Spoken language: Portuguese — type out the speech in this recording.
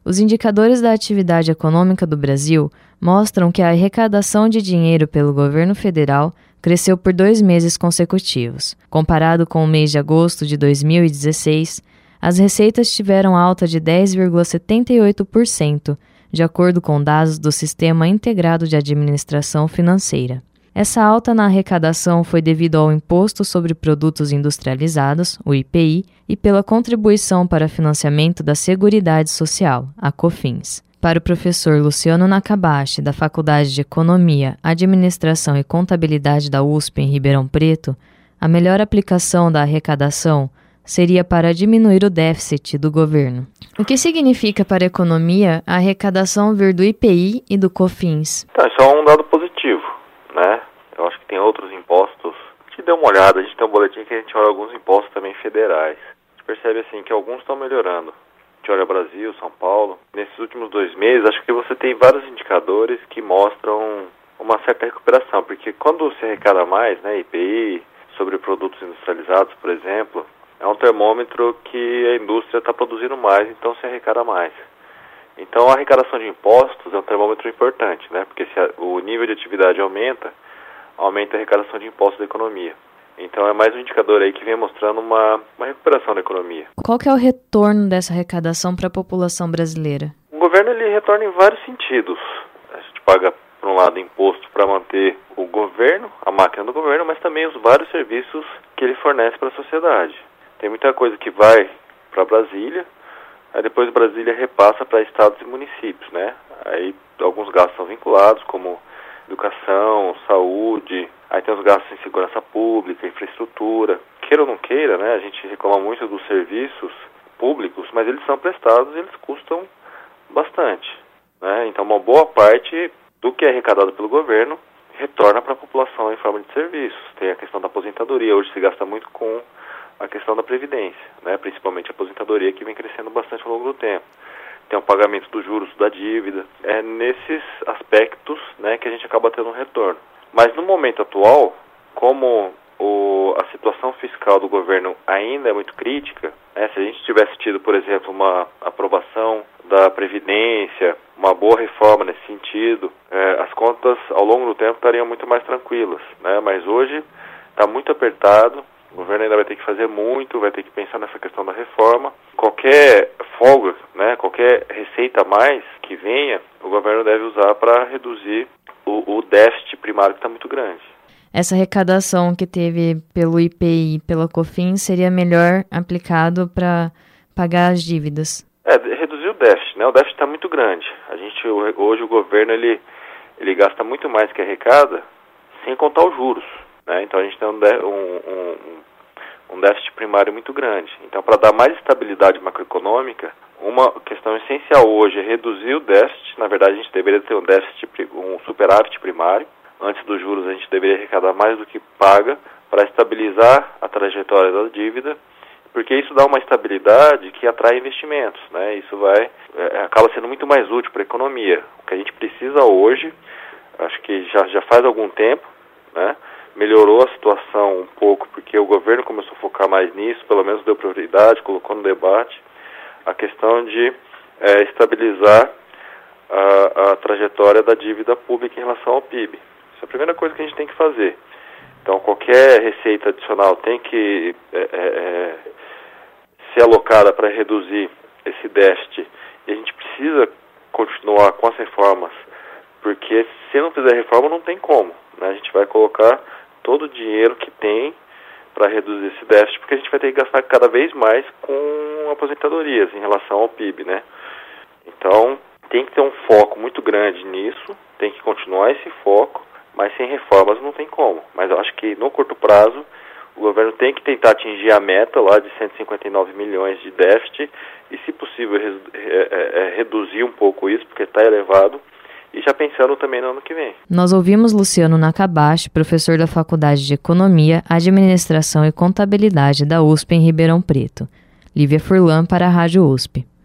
Os indicadores da atividade econômica do Brasil mostram que a arrecadação de dinheiro pelo governo federal cresceu por 2 meses consecutivos. Comparado com o mês de agosto de 2016, as receitas tiveram alta de 10,78%, de acordo com dados do Sistema Integrado de Administração Financeira. Essa alta na arrecadação foi devido ao Imposto sobre Produtos Industrializados, o IPI, e pela Contribuição para Financiamento da Seguridade Social, a COFINS. Para o professor Luciano Nakabashi, da Faculdade de Economia, Administração e Contabilidade da USP em Ribeirão Preto, a melhor aplicação da arrecadação seria para diminuir o déficit do governo. O que significa para a economia a arrecadação vir do IPI e do COFINS? Então, isso é um dado positivo, né? Eu acho que tem outros impostos. A gente deu uma olhada, a gente tem um boletim que a gente olha alguns impostos também federais. A gente percebe assim que alguns estão melhorando. A gente olha Brasil, São Paulo. Nesses últimos 2 meses, acho que você tem vários indicadores que mostram uma certa recuperação, porque quando se arrecada mais, né, IPI, sobre produtos industrializados, por exemplo, é um termômetro que a indústria está produzindo mais, então se arrecada mais. Então a arrecadação de impostos é um termômetro importante, né? Porque se o nível de atividade aumenta a arrecadação de impostos da economia. Então é mais um indicador aí que vem mostrando uma recuperação da economia. Qual que é o retorno dessa arrecadação para a população brasileira? O governo ele retorna em vários sentidos. A gente paga, por um lado, imposto para manter o governo, a máquina do governo, mas também os vários serviços que ele fornece para a sociedade. Tem muita coisa que vai para Brasília, aí depois Brasília repassa para estados e municípios, né? Aí alguns gastos são vinculados, como educação, saúde, aí tem os gastos em segurança pública, infraestrutura. Queira ou não queira, né? A gente reclama muito dos serviços públicos, mas eles são prestados e eles custam bastante, né? Então uma boa parte do que é arrecadado pelo governo retorna para a população em forma de serviços. Tem a questão da aposentadoria, hoje se gasta muito com a questão da previdência, né? Principalmente a aposentadoria, que vem crescendo bastante ao longo do tempo. Tem o pagamento dos juros da dívida. É nesses aspectos, né, que a gente acaba tendo um retorno. Mas no momento atual, como a situação fiscal do governo ainda é muito crítica, né, se a gente tivesse tido, por exemplo, uma aprovação da Previdência, uma boa reforma nesse sentido, as contas ao longo do tempo estariam muito mais tranquilas, né? Mas hoje está muito apertado. O governo ainda vai ter que fazer muito, vai ter que pensar nessa questão da reforma. Qualquer folga, né, qualquer receita a mais que venha, o governo deve usar para reduzir o déficit primário que está muito grande. Essa arrecadação que teve pelo IPI e pela COFINS seria melhor aplicado para pagar as dívidas? Reduzir o déficit, né? O déficit está muito grande. Hoje o governo ele gasta muito mais que arrecada, sem contar os juros. Então a gente tem um déficit primário muito grande. Então, para dar mais estabilidade macroeconômica, uma questão essencial hoje é reduzir o déficit. Na verdade, a gente deveria ter um superávit primário. Antes dos juros, a gente deveria arrecadar mais do que paga para estabilizar a trajetória da dívida, porque isso dá uma estabilidade que atrai investimentos, né? Isso acaba sendo muito mais útil para a economia. O que a gente precisa hoje, acho que já faz algum tempo, né? Melhorou a situação um pouco, porque o governo começou a focar mais nisso, pelo menos deu prioridade, colocou no debate a questão de estabilizar a trajetória da dívida pública em relação ao PIB. Isso é a primeira coisa que a gente tem que fazer. Então, qualquer receita adicional tem que ser alocada para reduzir esse déficit, e a gente precisa continuar com as reformas, porque se não fizer reforma não tem como, né? A gente vai colocar todo o dinheiro que tem para reduzir esse déficit, porque a gente vai ter que gastar cada vez mais com aposentadorias em relação ao PIB, né? Então, tem que ter um foco muito grande nisso, tem que continuar esse foco, mas sem reformas não tem como. Mas eu acho que no curto prazo, o governo tem que tentar atingir a meta lá de 159 milhões de déficit e, se possível, reduzir um pouco isso, porque está elevado, e já pensando também no ano que vem. Nós ouvimos Luciano Nakabashi, professor da Faculdade de Economia, Administração e Contabilidade da USP em Ribeirão Preto. Lívia Furlan para a Rádio USP.